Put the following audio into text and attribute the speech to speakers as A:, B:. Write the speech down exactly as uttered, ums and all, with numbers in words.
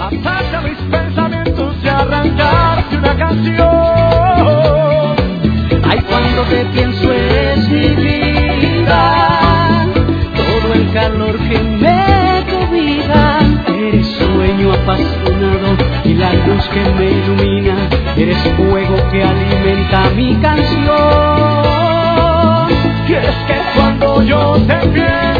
A: atarte a mis pensamientos y arrancarte una canción.
B: Ay, cuando te pienso es mi vida, todo el calor que me cobija. Eres sueño apasionado y la luz que me ilumina. Eres fuego que alimenta mi canción.
A: Quieres que cuando yo te pierda